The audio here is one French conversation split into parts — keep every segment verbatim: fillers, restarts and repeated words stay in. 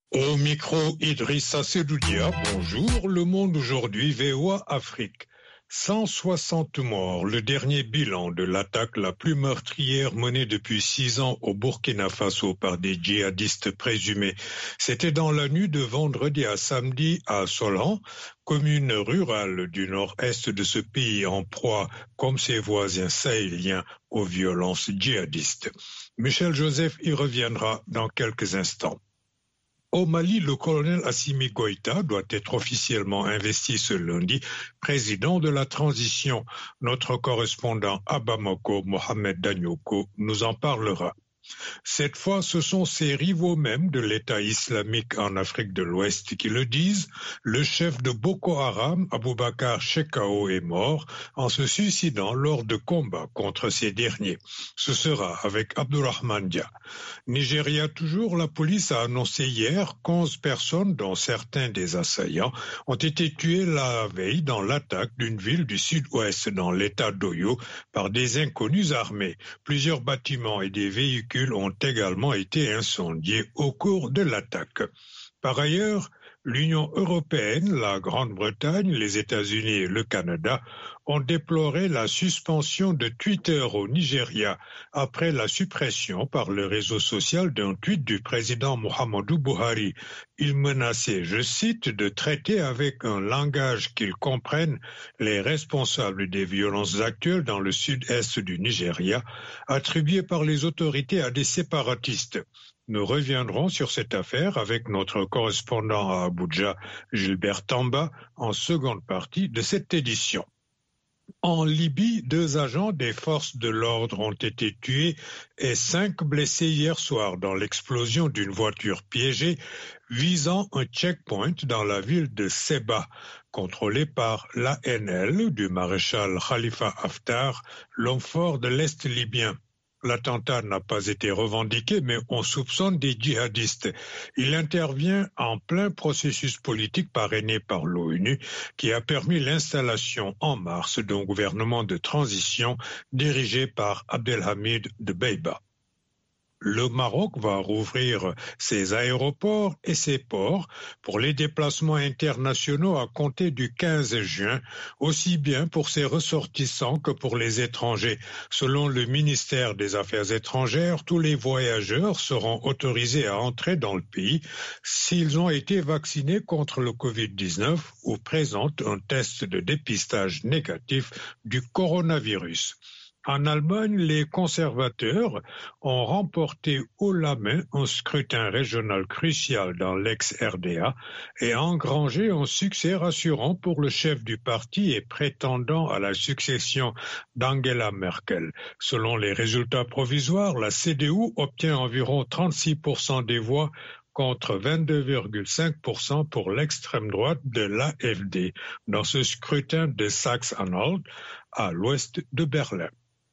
Au micro, Idrissa Sedoudia, bonjour. Le Monde aujourd'hui, V O A Afrique. cent soixante morts, le dernier bilan de l'attaque la plus meurtrière menée depuis six ans au Burkina Faso par des djihadistes présumés. C'était dans la nuit de vendredi à samedi à Solan, commune rurale du nord-est de ce pays en proie, comme ses voisins sahéliens, aux violences djihadistes. Michel Joseph y reviendra dans quelques instants. Au Mali, le colonel Assimi Goïta doit être officiellement investi ce lundi président de la transition. Notre correspondant à Bamako, Mohamed Danyoko, nous en parlera. Cette fois, ce sont ces rivaux mêmes de l'État islamique en Afrique de l'Ouest qui le disent. Le chef de Boko Haram, Aboubakar Shekau, est mort en se suicidant lors de combats contre ces derniers. Ce sera avec Abdourahmane Dia. Nigeria toujours, la police a annoncé hier qu'onze personnes, dont certains des assaillants, ont été tuées la veille dans l'attaque d'une ville du sud-ouest dans l'État d'Oyo par des inconnus armés. Plusieurs bâtiments et des véhicules ont également été incendiés au cours de l'attaque. Par ailleurs, l'Union européenne, la Grande-Bretagne, les États-Unis et le Canada ont déploré la suspension de Twitter au Nigeria après la suppression par le réseau social d'un tweet du président Muhammadu Buhari. Il menaçait, je cite, de traiter avec un langage qu'ils comprennent les responsables des violences actuelles dans le sud-est du Nigeria, attribuées par les autorités à des séparatistes. Nous reviendrons sur cette affaire avec notre correspondant à Abuja, Gilbert Tamba, en seconde partie de cette édition. En Libye, deux agents des forces de l'ordre ont été tués et cinq blessés hier soir dans l'explosion d'une voiture piégée visant un checkpoint dans la ville de Seba, contrôlée par l'A N L du maréchal Khalifa Haftar, l'homme fort de l'Est libyen. L'attentat n'a pas été revendiqué, mais on soupçonne des djihadistes. Il intervient en plein processus politique parrainé par l'ONU, qui a permis l'installation en mars d'un gouvernement de transition dirigé par Abdelhamid Dbeibah. Le Maroc va rouvrir ses aéroports et ses ports pour les déplacements internationaux à compter du quinze juin, aussi bien pour ses ressortissants que pour les étrangers. Selon le ministère des Affaires étrangères, tous les voyageurs seront autorisés à entrer dans le pays s'ils ont été vaccinés contre le covid dix-neuf ou présentent un test de dépistage négatif du coronavirus. En Allemagne, les conservateurs ont remporté haut la main un scrutin régional crucial dans l'ex-R D A et engrangé un succès rassurant pour le chef du parti et prétendant à la succession d'Angela Merkel. Selon les résultats provisoires, la C D U obtient environ trente-six pour cent des voix contre vingt-deux virgule cinq pour cent pour l'extrême droite de l'A F D dans ce scrutin de Saxe-Anhalt à l'ouest de Berlin.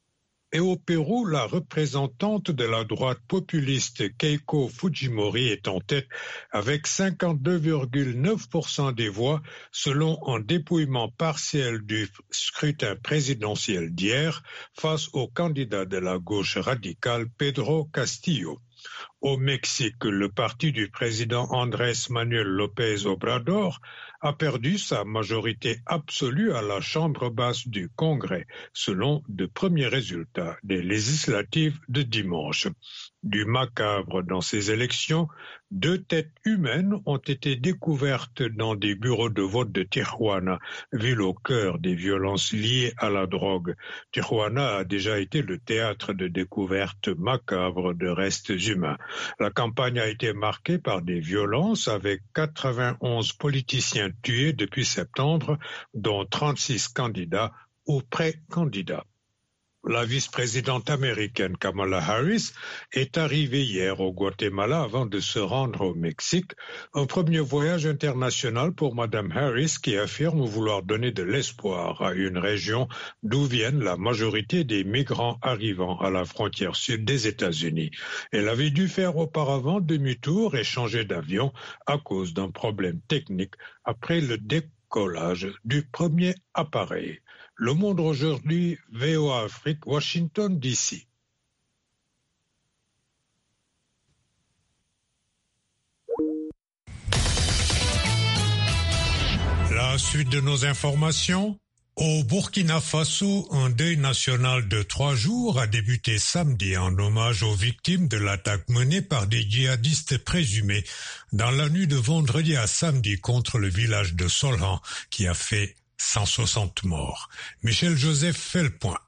Et au Pérou, la représentante de la droite populiste Keiko Fujimori est en tête avec cinquante-deux virgule neuf pour cent des voix selon un dépouillement partiel du scrutin présidentiel d'hier face au candidat de la gauche radicale Pedro Castillo. Au Mexique, le parti du président Andrés Manuel López Obrador a perdu sa majorité absolue à la Chambre basse du Congrès, selon de premiers résultats des législatives de dimanche. Du macabre dans ces élections, deux têtes humaines ont été découvertes dans des bureaux de vote de Tijuana, ville au cœur des violences liées à la drogue. Tijuana a déjà été le théâtre de découvertes macabres de restes humains. La campagne a été marquée par des violences avec quatre-vingt-onze politiciens tués depuis septembre, dont trente-six candidats ou pré-candidats. La vice-présidente américaine Kamala Harris est arrivée hier au Guatemala avant de se rendre au Mexique. Un premier voyage international pour Madame Harris qui affirme vouloir donner de l'espoir à une région d'où viennent la majorité des migrants arrivant à la frontière sud des États-Unis. Elle avait dû faire auparavant demi-tour et changer d'avion à cause d'un problème technique après le décollage du premier appareil. Le Monde aujourd'hui, V O A Afrique, Washington, D C. La suite de nos informations. Au Burkina Faso, un deuil national de trois jours a débuté samedi en hommage aux victimes de l'attaque menée par des djihadistes présumés dans la nuit de vendredi à samedi contre le village de Solhan qui a fait cent soixante morts. Michel Joseph fait le point.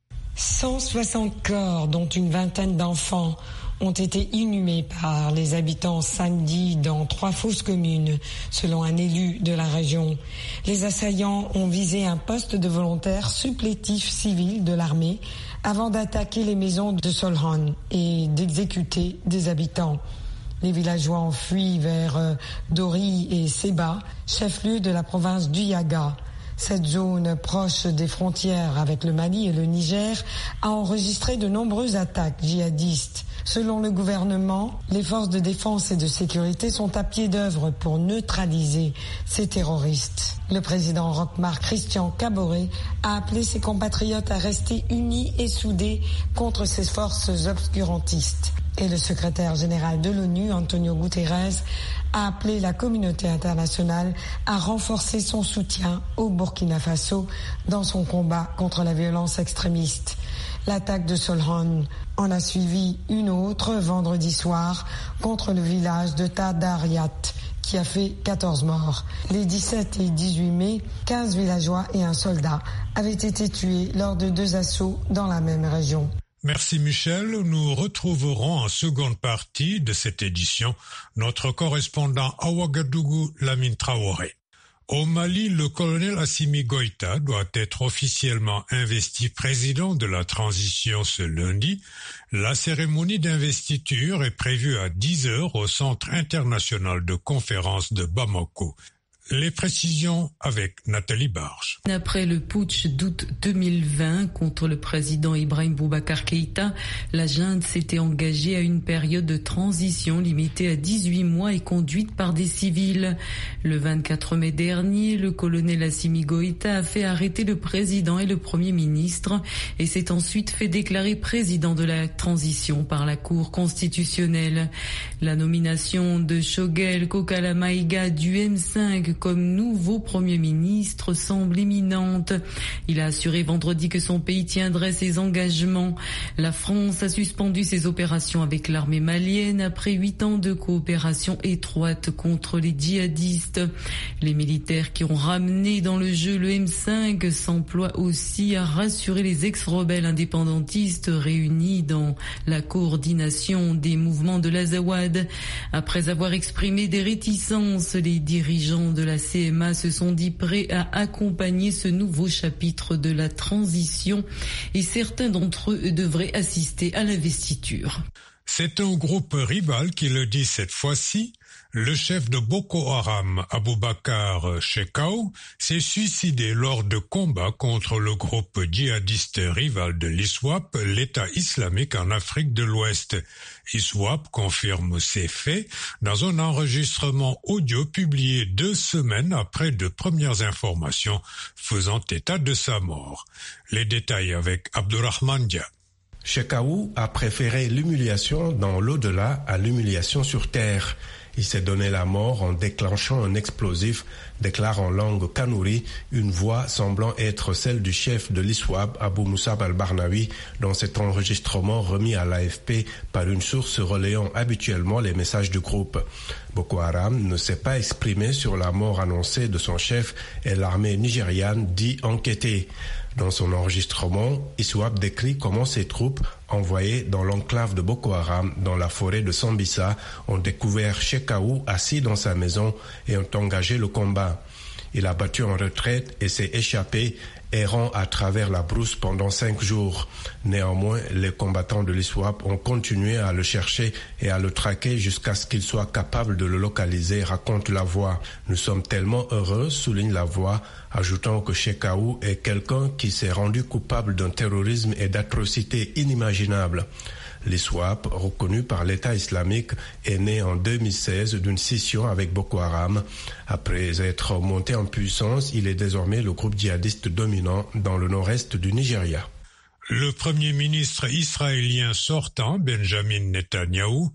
cent soixante corps, dont une vingtaine d'enfants, ont été inhumés par les habitants samedi dans trois fosses communes, selon un élu de la région. Les assaillants ont visé un poste de volontaires supplétifs civils de l'armée avant d'attaquer les maisons de Solhan et d'exécuter des habitants. Les villageois ont fui vers euh, Dori et Seba, chef-lieu de la province d'Uyaga. Cette zone proche des frontières avec le Mali et le Niger a enregistré de nombreuses attaques djihadistes. Selon le gouvernement, les forces de défense et de sécurité sont à pied d'œuvre pour neutraliser ces terroristes. Le président Roch-Marc Christian Kaboré a appelé ses compatriotes à rester unis et soudés contre ces forces obscurantistes. Et le secrétaire général de l'ONU, Antonio Guterres, a appelé la communauté internationale à renforcer son soutien au Burkina Faso dans son combat contre la violence extrémiste. L'attaque de Solhan en a suivi une autre vendredi soir contre le village de Tadariat qui a fait quatorze morts. Les dix-sept et dix-huit mai, quinze villageois et un soldat avaient été tués lors de deux assauts dans la même région. Merci Michel. Nous retrouverons en seconde partie de cette édition notre correspondant à Ouagadougou, Lamine Traoré. Au Mali, le colonel Assimi Goïta doit être officiellement investi président de la transition ce lundi. La cérémonie d'investiture est prévue à dix heures au Centre international de conférences de Bamako. Les précisions avec Nathalie Barge. Après le putsch d'août deux mille vingt contre le président Ibrahim Boubacar Keïta, la junte s'était engagée à une période de transition limitée à dix-huit mois et conduite par des civils. Le vingt-quatre mai dernier, le colonel Assimi Goïta a fait arrêter le président et le premier ministre et s'est ensuite fait déclarer président de la transition par la Cour constitutionnelle. La nomination de Choguel Kokala Maïga du M cinq comme nouveau Premier ministre semble imminente. Il a assuré vendredi que son pays tiendrait ses engagements. La France a suspendu ses opérations avec l'armée malienne après huit ans de coopération étroite contre les djihadistes. Les militaires qui ont ramené dans le jeu le M cinq s'emploient aussi à rassurer les ex-rebelles indépendantistes réunis dans la coordination des mouvements de l'Azawad. Après avoir exprimé des réticences, les dirigeants de la C M A se sont dit prêts à accompagner ce nouveau chapitre de la transition et certains d'entre eux devraient assister à l'investiture. C'est un groupe rival qui le dit cette fois-ci. Le chef de Boko Haram, Aboubakar Shekau, s'est suicidé lors de combats contre le groupe djihadiste rival de l'I S W A P, l'État islamique en Afrique de l'Ouest. I S W A P confirme ces faits dans un enregistrement audio publié deux semaines après de premières informations faisant état de sa mort. Les détails avec Abdourahmane Dia. Shekau a préféré l'humiliation dans l'au-delà à l'humiliation sur terre. Il s'est donné la mort en déclenchant un explosif, déclare en langue kanouri une voix semblant être celle du chef de l'I S W A P, Abou Moussab al-Barnawi, dans cet enregistrement remis à l'A F P par une source relayant habituellement les messages du groupe. Boko Haram ne s'est pas exprimé sur la mort annoncée de son chef et l'armée nigériane dit enquêter. Dans son enregistrement, I S W A P décrit comment ses troupes, envoyées dans l'enclave de Boko Haram, dans la forêt de Sambisa, ont découvert Shekau assis dans sa maison et ont engagé le combat. Il a battu en retraite et s'est échappé, errant à travers la brousse pendant cinq jours. Néanmoins, les combattants de l'I S W A P ont continué à le chercher et à le traquer jusqu'à ce qu'il soit capable de le localiser, raconte la voix. Nous sommes tellement heureux, souligne la voix, ajoutant que Shekau est quelqu'un qui s'est rendu coupable d'un terrorisme et d'atrocités inimaginables. L'I S W A P, reconnu par l'État islamique, est né en deux mille seize d'une scission avec Boko Haram. Après être monté en puissance, il est désormais le groupe djihadiste dominant dans le nord-est du Nigeria. Le premier ministre israélien sortant, Benjamin Netanyahou,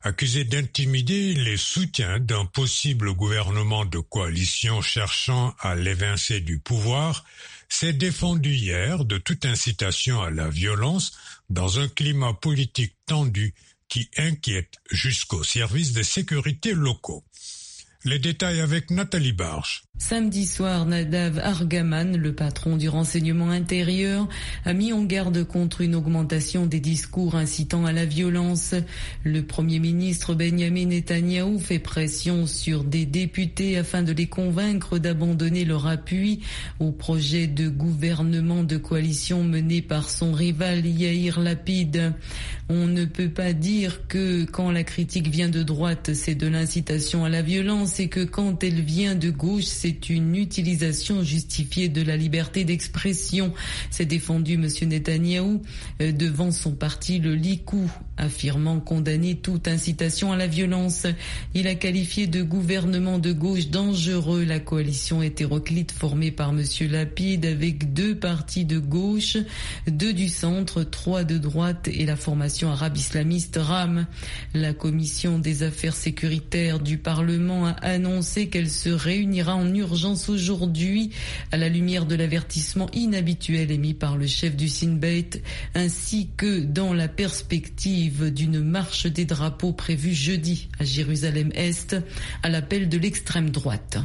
accusé d'intimider les soutiens d'un possible gouvernement de coalition cherchant à l'évincer du pouvoir, s'est défendu hier de toute incitation à la violence dans un climat politique tendu qui inquiète jusqu'aux services de sécurité locaux. Les détails avec Nathalie Barge. Samedi soir, Nadav Argaman, le patron du renseignement intérieur, a mis en garde contre une augmentation des discours incitant à la violence. Le Premier ministre Benjamin Netanyahou fait pression sur des députés afin de les convaincre d'abandonner leur appui au projet de gouvernement de coalition mené par son rival Yair Lapid. On ne peut pas dire que quand la critique vient de droite, c'est de l'incitation à la violence et que quand elle vient de gauche, c'est une utilisation justifiée de la liberté d'expression. C'est défendu M. Netanyahou euh, devant son parti, le Likoud, affirmant condamner toute incitation à la violence. Il a qualifié de gouvernement de gauche dangereux la coalition hétéroclite formée par M. Lapid avec deux partis de gauche, deux du centre, trois de droite et la formation arabe islamiste RAM. La commission des affaires sécuritaires du Parlement a annoncé qu'elle se réunira en urgence aujourd'hui à la lumière de l'avertissement inhabituel émis par le chef du Sinn Bet ainsi que dans la perspective d'une marche des drapeaux prévue jeudi à Jérusalem-Est à l'appel de l'extrême droite.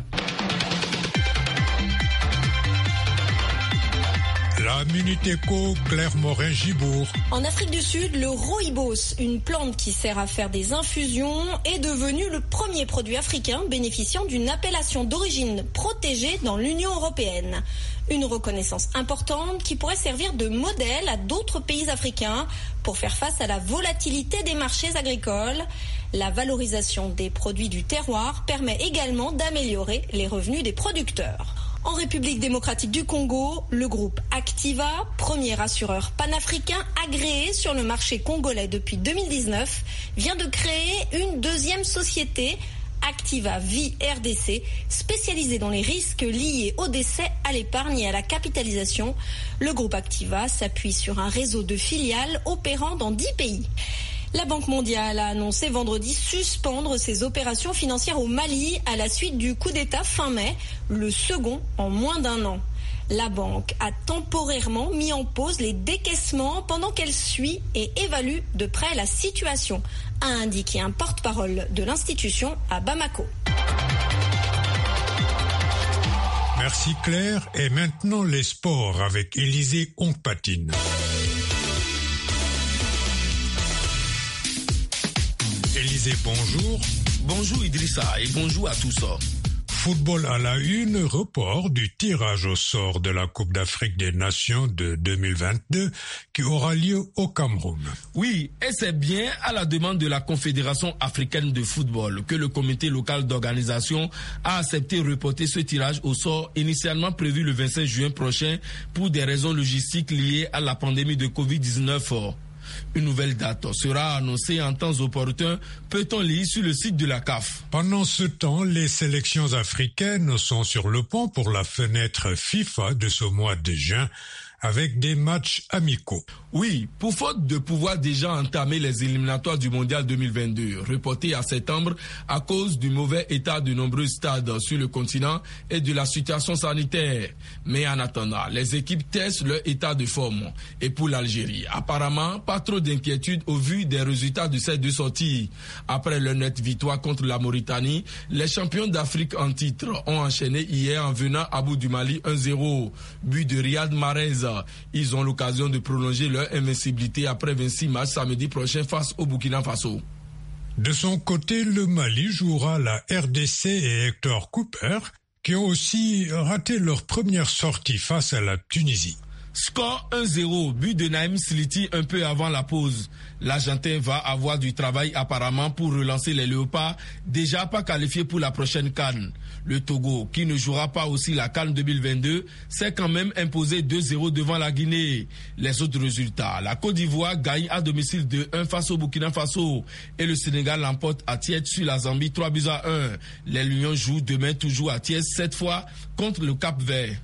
La Minute Éco, Claire Morin-Gibourg. En Afrique du Sud, le rooibos, une plante qui sert à faire des infusions, est devenu le premier produit africain bénéficiant d'une appellation d'origine protégée dans l'Union européenne. Une reconnaissance importante qui pourrait servir de modèle à d'autres pays africains pour faire face à la volatilité des marchés agricoles. La valorisation des produits du terroir permet également d'améliorer les revenus des producteurs. En République démocratique du Congo, le groupe Activa, premier assureur panafricain agréé sur le marché congolais depuis deux mille dix-neuf, vient de créer une deuxième société, Activa Vie R D C, spécialisée dans les risques liés au décès, à l'épargne et à la capitalisation. Le groupe Activa s'appuie sur un réseau de filiales opérant dans dix pays. La Banque mondiale a annoncé vendredi suspendre ses opérations financières au Mali à la suite du coup d'État fin mai, le second en moins d'un an. La banque a temporairement mis en pause les décaissements pendant qu'elle suit et évalue de près la situation, a indiqué un porte-parole de l'institution à Bamako. Merci Claire. Et maintenant les sports avec Élisée Ongpatine. Élisée, bonjour. Bonjour Idrissa et bonjour à tous. Football à la une, report du tirage au sort de la Coupe d'Afrique des Nations de deux mille vingt-deux qui aura lieu au Cameroun. Oui, et c'est bien à la demande de la Confédération africaine de football que le comité local d'organisation a accepté de reporter ce tirage au sort initialement prévu le vingt-cinq juin prochain pour des raisons logistiques liées à la pandémie de covid dix-neuf. Une nouvelle date sera annoncée en temps opportun, peut-on lire sur le site de la C A F. Pendant ce temps, les sélections africaines sont sur le pont pour la fenêtre FIFA de ce mois de juin, avec des matchs amicaux. Oui, pour faute de pouvoir déjà entamer les éliminatoires du Mondial deux mille vingt-deux, reportés à septembre à cause du mauvais état de nombreux stades sur le continent et de la situation sanitaire. Mais en attendant, les équipes testent leur état de forme. Et pour l'Algérie, apparemment, pas trop d'inquiétude au vu des résultats de ces deux sorties. Après leur nette victoire contre la Mauritanie, les champions d'Afrique en titre ont enchaîné hier en venant à bout du Mali un zéro. But de Riyad Mahrez. Ils ont l'occasion de prolonger leur invincibilité après vingt-six matchs samedi prochain face au Burkina Faso. De son côté, le Mali jouera la R D C et Hector Cooper, qui ont aussi raté leur première sortie face à la Tunisie. Score un zéro, but de Naïm Sliti un peu avant la pause. L'Argentin va avoir du travail apparemment pour relancer les Léopards, déjà pas qualifiés pour la prochaine CAN. Le Togo, qui ne jouera pas aussi la CAN deux mille vingt-deux, s'est quand même imposé deux zéro devant la Guinée. Les autres résultats, la Côte d'Ivoire gagne à domicile deux un face au Burkina Faso et le Sénégal l'emporte à Thiès sur la Zambie trois buts à un. Les Lions jouent demain toujours à Thiès, cette fois contre le Cap-Vert.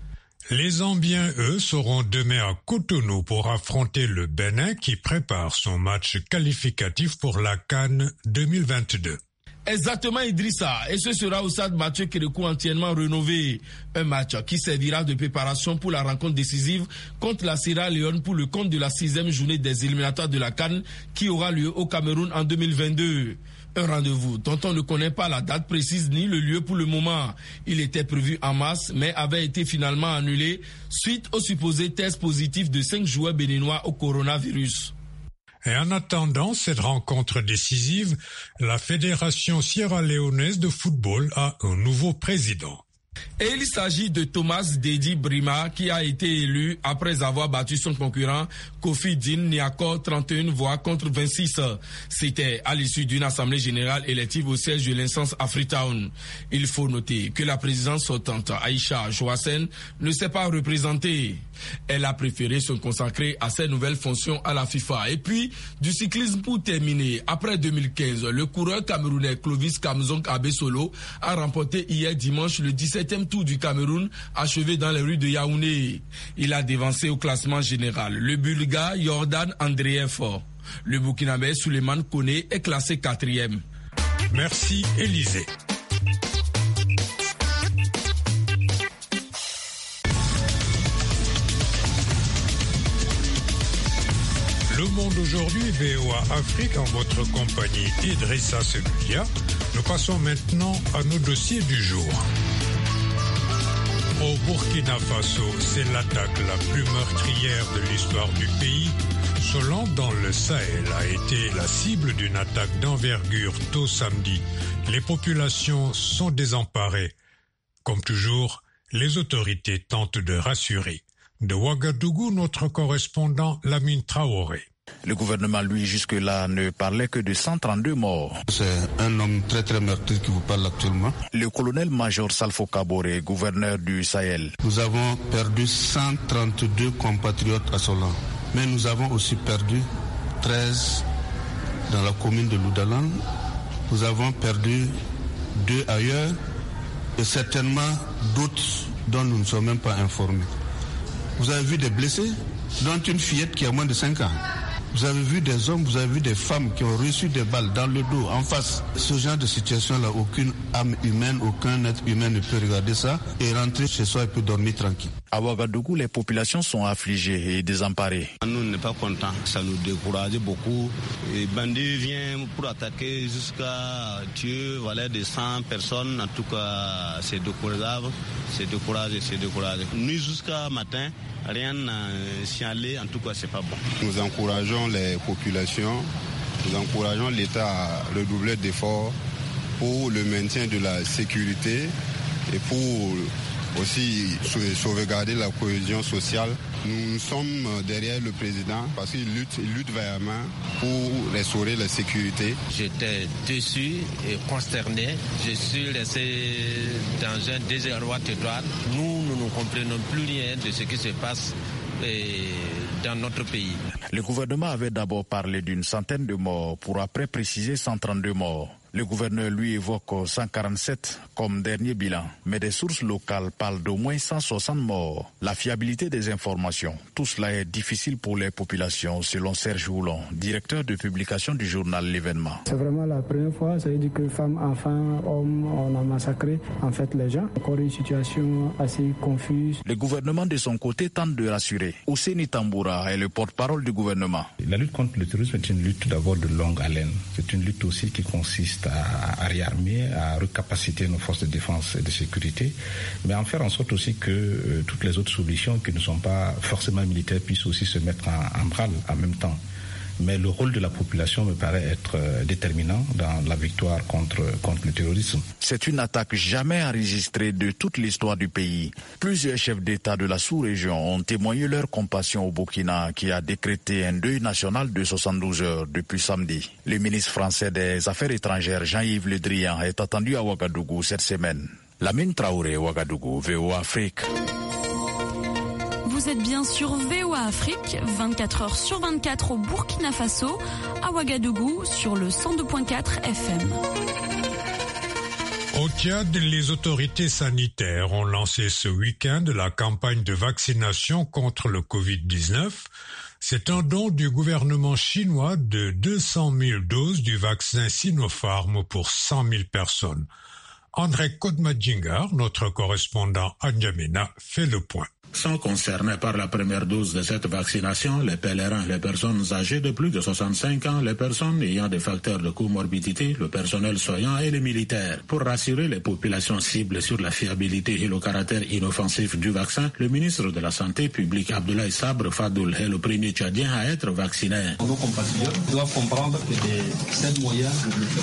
Les Zambiens, eux, seront demain à Cotonou pour affronter le Bénin qui prépare son match qualificatif pour la CAN deux mille vingt-deux. Exactement, Idrissa, et ce sera au stade Mathieu Kérékou entièrement rénové. Un match qui servira de préparation pour la rencontre décisive contre la Sierra Leone pour le compte de la sixième journée des éliminatoires de la CAN qui aura lieu au Cameroun en deux mille vingt-deux. Un rendez-vous dont on ne connaît pas la date précise ni le lieu pour le moment. Il était prévu en mars, mais avait été finalement annulé suite au supposé test positif de cinq joueurs béninois au coronavirus. Et en attendant cette rencontre décisive, la Fédération sierra-léonaise de football a un nouveau président. Et il s'agit de Thomas Dedi Brima qui a été élu après avoir battu son concurrent Kofi Din Niako trente et une voix contre vingt-six. C'était à l'issue d'une assemblée générale élective au siège de l'instance à Freetown. Il faut noter que la présidente sortante Aïcha Joassen ne s'est pas représentée. Elle a préféré se consacrer à ses nouvelles fonctions à la FIFA. Et puis, du cyclisme pour terminer. Après deux mille quinze, le coureur camerounais Clovis Kamzonk Abesolo a remporté hier dimanche le dix-septième tour du Cameroun, achevé dans les rues de Yaoundé. Il a dévancé au classement général le Bulgare Jordan Andreev. Le Burkinabé Souleymane Koné est classé quatrième. Merci Élisée. Le Monde aujourd'hui, V O A Afrique, en votre compagnie Idrissa Seloudia. Nous passons maintenant à nos dossiers du jour. Au Burkina Faso, c'est l'attaque la plus meurtrière de l'histoire du pays. Solon, dans le Sahel, a été la cible d'une attaque d'envergure tôt samedi. Les populations sont désemparées. Comme toujours, les autorités tentent de rassurer. De Ouagadougou, notre correspondant Lamine Traoré. Le gouvernement, lui, jusque-là, ne parlait que de cent trente-deux morts. C'est un homme très très meurtrier qui vous parle actuellement. Le colonel-major Salfo Kabore, gouverneur du Sahel. Nous avons perdu cent trente-deux compatriotes à Solon. Mais nous avons aussi perdu treize dans la commune de Loudalan. Nous avons perdu deux ailleurs et certainement d'autres dont nous ne sommes même pas informés. Vous avez vu des blessés, dont une fillette qui a moins de cinq ans. Vous avez vu des hommes, vous avez vu des femmes qui ont reçu des balles dans le dos, en face. Ce genre de situation-là, aucune âme humaine, aucun être humain ne peut regarder ça et rentrer chez soi et peut dormir tranquille. À Ouagadougou, les populations sont affligées et désemparées. Nous, on n'est pas contents, ça nous décourage beaucoup. Les bandits viennent pour attaquer jusqu'à tuer voilà, des cent personnes. En tout cas, c'est décourageable, c'est découragé, c'est découragé. Nuit jusqu'à matin, rien n'a signalé, en tout cas, c'est pas bon. Nous encourageons les populations, nous encourageons l'État à redoubler d'efforts pour le maintien de la sécurité et pour aussi sauvegarder la cohésion sociale. Nous sommes derrière le président parce qu'il lutte, il lutte vaillamment pour restaurer la sécurité. J'étais déçu et consterné. Je suis resté dans un désarroi total. Nous, nous ne comprenons plus rien de ce qui se passe dans notre pays. Le gouvernement avait d'abord parlé d'une centaine de morts pour après préciser cent trente-deux morts. Le gouverneur, lui, évoque cent quarante-sept comme dernier bilan, mais des sources locales parlent d'au moins cent soixante morts. La fiabilité des informations, tout cela est difficile pour les populations, selon Serge Houlon, directeur de publication du journal L'Événement. C'est vraiment la première fois, ça veut dire que femmes, enfants, hommes, on a massacré en fait les gens. Encore une situation assez confuse. Le gouvernement, de son côté, tente de rassurer. Ouseni Tamboura est le porte-parole du gouvernement. La lutte contre le terrorisme est une lutte d'abord de longue haleine. C'est une lutte aussi qui consiste à réarmer, à recapaciter nos forces de défense et de sécurité, mais en faire en sorte aussi que euh, toutes les autres solutions qui ne sont pas forcément militaires puissent aussi se mettre en, en branle en même temps. Mais le rôle de la population me paraît être euh, déterminant dans la victoire contre, contre le terrorisme. C'est une attaque jamais enregistrée de toute l'histoire du pays. Plusieurs chefs d'État de la sous-région ont témoigné leur compassion au Burkina, qui a décrété un deuil national de soixante-douze heures depuis samedi. Le ministre français des Affaires étrangères, Jean-Yves Le Drian, est attendu à Ouagadougou cette semaine. Lamine Traoré, Ouagadougou, V O A Afrique. Vous êtes bien sur V O A Afrique, vingt-quatre heures sur vingt-quatre au Burkina Faso, à Ouagadougou sur le cent deux virgule quatre F M. Au Tchad, les autorités sanitaires ont lancé ce week-end la campagne de vaccination contre le covid dix-neuf. C'est un don du gouvernement chinois de deux cent mille doses du vaccin Sinopharm pour cent mille personnes. André Kodmadjingar, notre correspondant à N'Djamena, fait le point. Sont concernés par la première dose de cette vaccination les pèlerins, les personnes âgées de plus de soixante-cinq ans, les personnes ayant des facteurs de comorbidité, le personnel soignant et les militaires. Pour rassurer les populations cibles sur la fiabilité et le caractère inoffensif du vaccin, le ministre de la Santé publique Abdoulaye Sabre Fadoul est le premier Tchadien à être vacciné. Nos compatriotes doivent comprendre que les seuls moyens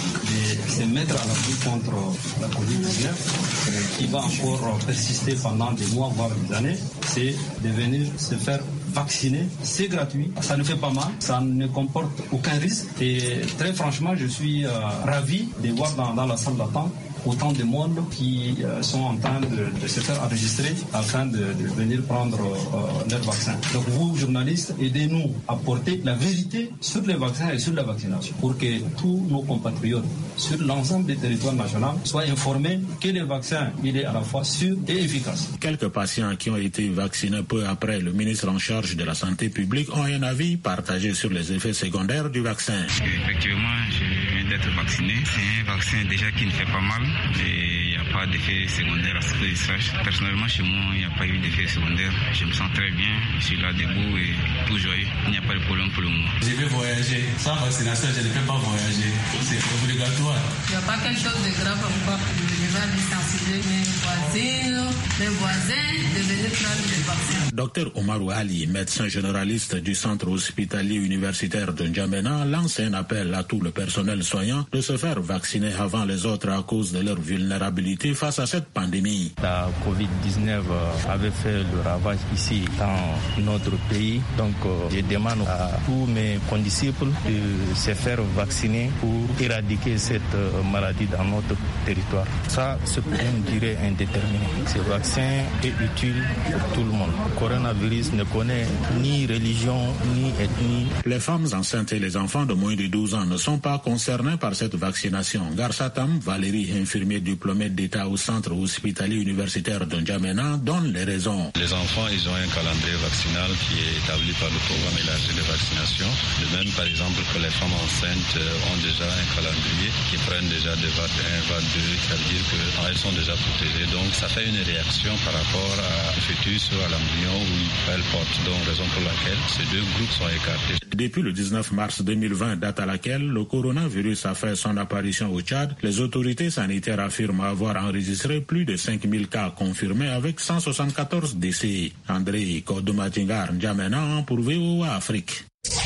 de se mettre à l'abri contre la covid dix-neuf, qui va encore persister pendant des mois, voire des années, c'est de venir se faire vacciner. C'est gratuit, ça ne fait pas mal, ça ne comporte aucun risque. Et très franchement, je suis euh, ravi de voir dans, dans la salle d'attente autant de monde qui euh, sont en train de, de se faire enregistrer afin de, de venir prendre euh, leur vaccin. Donc vous, journalistes, aidez-nous à porter la vérité sur les vaccins et sur la vaccination pour que tous nos compatriotes sur l'ensemble des territoires nationaux soient informés que le vaccin il est à la fois sûr et efficace. Quelques patients qui ont été vaccinés peu après le ministre en charge de la santé publique ont un avis partagé sur les effets secondaires du vaccin. Effectivement, je viens d'être vacciné. C'est un vaccin déjà qui ne fait pas mal. Et il n'y a pas d'effet secondaire à ce que je sache. Personnellement, chez moi, il n'y a pas eu d'effet secondaire. Je me sens très bien. Je suis là debout et tout joyeux. Il n'y a pas de problème pour le moment. Je vais voyager. Sans vaccination, je ne peux pas voyager. C'est obligatoire. Il n'y a pas quelque chose de grave encore. Je vais aller sensibiliser mes voisines, mes voisins de venir prendre le vaccin. Docteur Omarou Ali, médecin généraliste du centre hospitalier universitaire de N'Djamena, lance un appel à tout le personnel soignant de se faire vacciner avant les autres à cause de leur vulnérabilité face à cette pandémie. La covid dix-neuf avait fait le ravage ici dans notre pays. Donc je demande à tous mes condisciples de se faire vacciner pour éradiquer cette maladie dans notre territoire. Ça, c'est pour une durée indéterminée. Ce vaccin est utile pour tout le monde. Le coronavirus ne connaît ni religion ni ethnie. Les femmes enceintes et les enfants de moins de douze ans ne sont pas concernés par cette vaccination. Garsatam Valérie, infirmier diplômé d'État au centre hospitalier universitaire de N'Djamena, donne les raisons. Les enfants, ils ont un calendrier vaccinal qui est établi par le programme élargi de vaccination. De même, par exemple, que les femmes enceintes ont déjà un calendrier qui prennent déjà des V A D un, V A D deux, ça veut dire qu'elles sont déjà protégées. Donc, ça fait une réaction par rapport à le fœtus ou à l'embryon où elles portent. Donc, raison pour laquelle ces deux groupes sont écartés. Depuis le dix-neuf mars deux mille vingt, date à laquelle le coronavirus a fait son apparition au Tchad, les autorités sanitaires affirment avoir enregistré plus de cinq mille cas confirmés avec cent soixante-quatorze décès. André Kodmadjingar, N'Djamena pour V O A Afrique.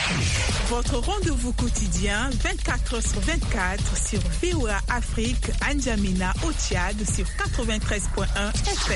Votre rendez-vous quotidien vingt-quatre heures sur vingt-quatre sur V O A Afrique, N'Djamena au Tchad sur quatre-vingt-treize virgule un F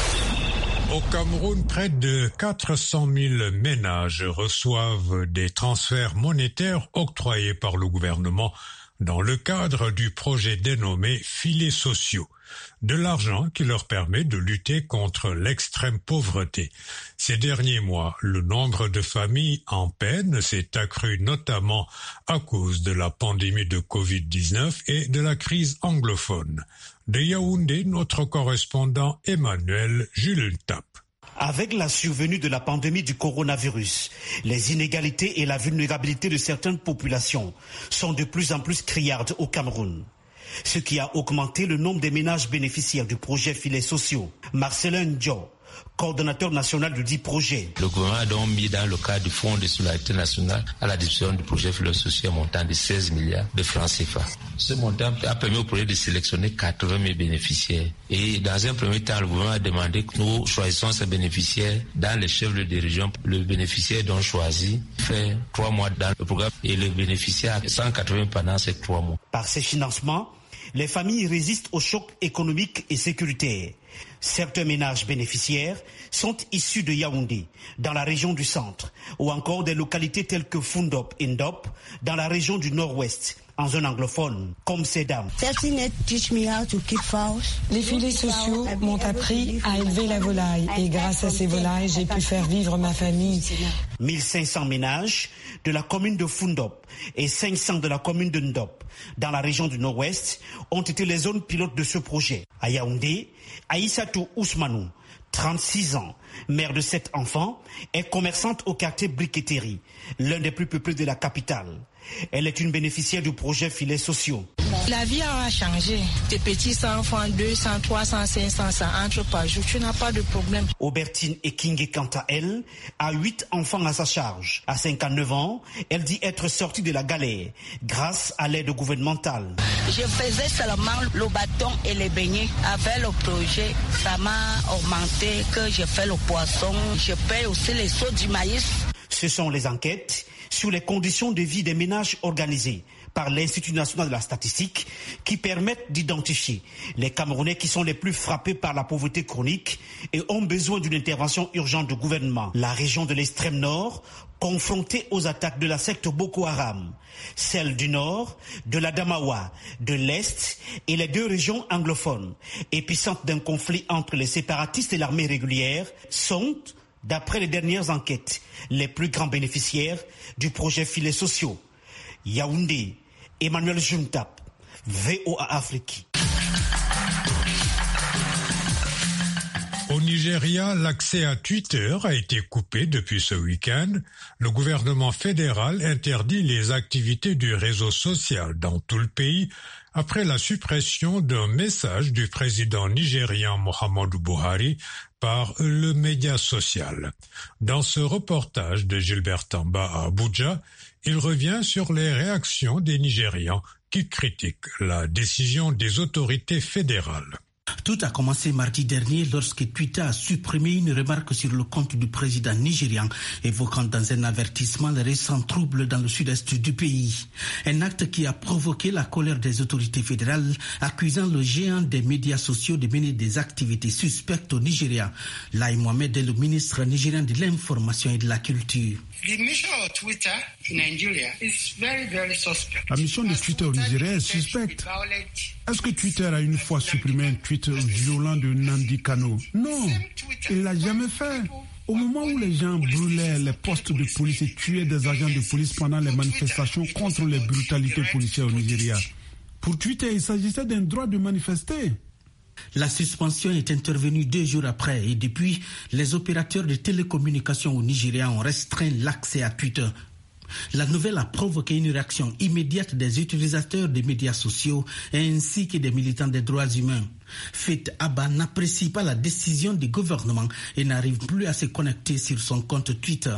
M. Au Cameroun, près de quatre cent mille ménages reçoivent des transferts monétaires octroyés par le gouvernement dans le cadre du projet dénommé Filets sociaux, de l'argent qui leur permet de lutter contre l'extrême pauvreté. Ces derniers mois, le nombre de familles en peine s'est accru notamment à cause de la pandémie de covid dix-neuf et de la crise anglophone. De Yaoundé, notre correspondant Emmanuel Jules Tap. Avec la survenue de la pandémie du coronavirus, les inégalités et la vulnérabilité de certaines populations sont de plus en plus criardes au Cameroun, ce qui a augmenté le nombre des ménages bénéficiaires du projet Filets sociaux. Marcelin Ndio, coordonnateur national du dit projet. Le gouvernement a donc mis dans le cadre du Fonds de solidarité nationale à la discussion du projet Filets sociaux un montant de seize milliards de francs C F A. Ce montant a permis au projet de sélectionner quatre-vingt mille bénéficiaires. Et dans un premier temps, le gouvernement a demandé que nous choisissions ces bénéficiaires dans les chefs de région. Le bénéficiaire dont choisi fait trois mois dans le programme et le bénéficiaire a cent quatre-vingts pendant ces trois mois. Par ces financements, les familles résistent au choc économique et sécuritaire. Certains ménages bénéficiaires sont issus de Yaoundé, dans la région du centre, ou encore des localités telles que Fundop et Ndop, dans la région du nord-ouest, en zone anglophone, comme ces dames. Les filets sociaux m'ont appris à élever la volaille et grâce à ces volailles, j'ai pu faire vivre ma famille. mille cinq cents ménages de la commune de Fundop et cinq cents de la commune de Ndop, dans la région du nord-ouest, ont été les zones pilotes de ce projet. À Yaoundé, Aïssatou Ousmanou, trente-six ans, mère de sept enfants, est commerçante au quartier Briqueterie, l'un des plus peuplés de la capitale. Elle est une bénéficiaire du projet Filets sociaux. La vie a changé. Tes petits enfants, deux cents, trois cents, cinq cents, ça entre par jour. Tu n'as pas de problème. Aubertine Ekingé, quant à elle, a huit enfants à sa charge. À cinquante-neuf ans, elle dit être sortie de la galère grâce à l'aide gouvernementale. Je faisais seulement le bâton et les beignets. Avec le projet, ça m'a augmenté que je fais le poisson. Je paye aussi les seaux du maïs. Ce sont les enquêtes sur les conditions de vie des ménages organisés par l'Institut national de la statistique qui permettent d'identifier les Camerounais qui sont les plus frappés par la pauvreté chronique et ont besoin d'une intervention urgente du gouvernement. La région de l'extrême nord, confrontée aux attaques de la secte Boko Haram, celle du nord, de la Damawa, de l'est et les deux régions anglophones, épicentres d'un conflit entre les séparatistes et l'armée régulière, sont, d'après les dernières enquêtes, les plus grands bénéficiaires du projet Filets sociaux. Yaoundé, Emmanuel Juntap, V O A Afrique. Au Nigeria, l'accès à Twitter a été coupé depuis ce week-end. Le gouvernement fédéral interdit les activités du réseau social dans tout le pays après la suppression d'un message du président nigérian Muhammadu Buhari par le média social. Dans ce reportage de Gilbert Tamba à Abuja, il revient sur les réactions des Nigérians qui critiquent la décision des autorités fédérales. Tout a commencé mardi dernier lorsque Twitter a supprimé une remarque sur le compte du président nigérian, évoquant dans un avertissement les récents troubles dans le sud-est du pays. Un acte qui a provoqué la colère des autorités fédérales, accusant le géant des médias sociaux de mener des activités suspectes au Nigeria. Lai Mohamed est le ministre nigérien de l'information et de la culture. The mission of Twitter in Nigeria is very, very suspect. La mission de Twitter au Nigeria est suspecte. Est-ce que Twitter a une fois supprimé un tweet violent de Nnamdi Kanu? Non, il ne l'a jamais fait. Au moment où les gens brûlaient les postes de police et tuaient des agents de police pendant les manifestations contre les brutalités policières au Nigeria, pour Twitter, il s'agissait d'un droit de manifester. La suspension est intervenue deux jours après et depuis, les opérateurs de télécommunications au Nigeria ont restreint l'accès à Twitter. La nouvelle a provoqué une réaction immédiate des utilisateurs des médias sociaux ainsi que des militants des droits humains. Faith Abba n'apprécie pas la décision du gouvernement et n'arrive plus à se connecter sur son compte Twitter.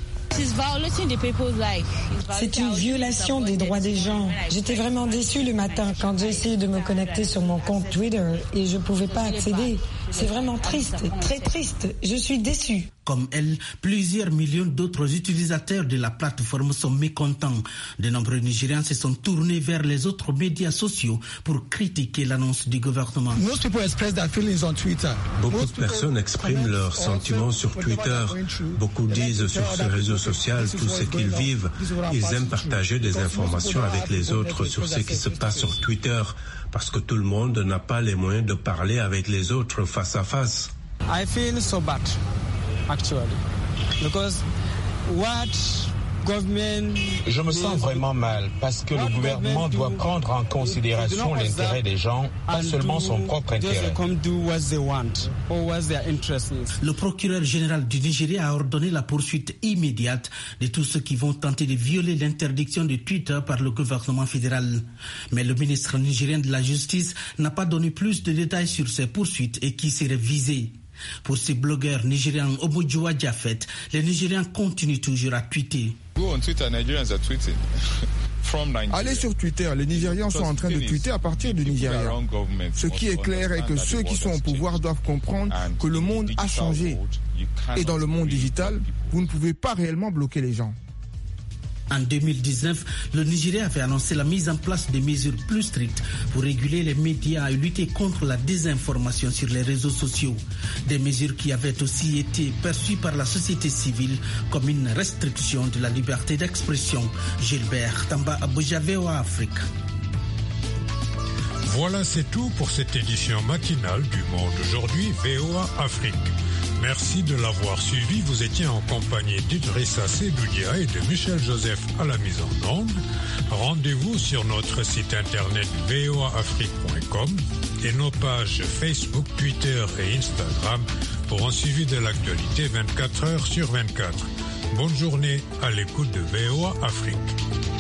C'est une violation des droits des gens. J'étais vraiment déçue le matin quand j'ai essayé de me connecter sur mon compte Twitter et je ne pouvais pas accéder. C'est vraiment triste, très triste. Je suis déçue. Comme elle, plusieurs millions d'autres utilisateurs de la plateforme sont mécontents. De nombreux Nigérians se sont tournés vers les autres médias sociaux pour critiquer l'annonce du gouvernement. Beaucoup de personnes expriment leurs sentiments sur Twitter. Beaucoup disent sur ce réseau social tout ce qu'ils vivent. Ils aiment partager des informations avec les autres sur ce qui se passe sur Twitter parce que tout le monde n'a pas les moyens de parler avec les autres face à face. I feel so bad. Actually, because what government Je me sens vraiment mal parce que le gouvernement doit prendre en considération l'intérêt des gens, pas seulement son propre intérêt. Le procureur général du Nigeria a ordonné la poursuite immédiate de tous ceux qui vont tenter de violer l'interdiction de Twitter par le gouvernement fédéral. Mais le ministre nigérien de la Justice n'a pas donné plus de détails sur ces poursuites et qui seraient visés. Pour ces blogueurs nigérians Omojuwa Jafet, les Nigérians continuent toujours à tweeter. Allez sur Twitter, les Nigérians sont en train de tweeter à partir du Nigeria. Ce qui est clair est que ceux qui sont au pouvoir doivent comprendre que le monde a changé. Et dans le monde digital, vous ne pouvez pas réellement bloquer les gens. En deux mille dix-neuf, le Nigeria avait annoncé la mise en place de mesures plus strictes pour réguler les médias et lutter contre la désinformation sur les réseaux sociaux. Des mesures qui avaient aussi été perçues par la société civile comme une restriction de la liberté d'expression. Gilbert Tamba Abuja, V O A Afrique. Voilà, c'est tout pour cette édition matinale du Monde aujourd'hui, V O A Afrique. Merci de l'avoir suivi. Vous étiez en compagnie d'Idrissa Sedoudia et de Michel Joseph à la mise en onde. Rendez-vous sur notre site internet v o a afrique point com et nos pages Facebook, Twitter et Instagram pour un suivi de l'actualité vingt-quatre heures sur vingt-quatre. Bonne journée à l'écoute de V O A Afrique.